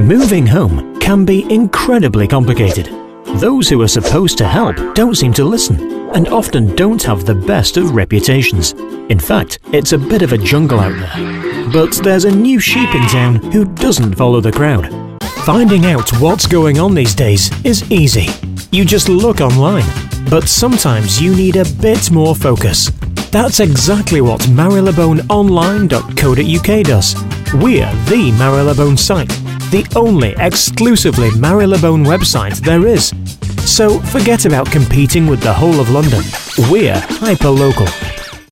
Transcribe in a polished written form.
Moving home can be incredibly complicated. Those who are supposed to help don't seem to listen, and often don't have the best of reputations. In fact, it's a bit of a jungle out there. But there's a new sheep in town who doesn't follow the crowd. Finding out what's going on these days is easy. You just look online. But sometimes you need a bit more focus. That's exactly what MarileBoneOnline.co.uk does. We're the Marylebone site, the only exclusively Marylebone website there is. So forget about competing with the whole of London. We're hyper-local.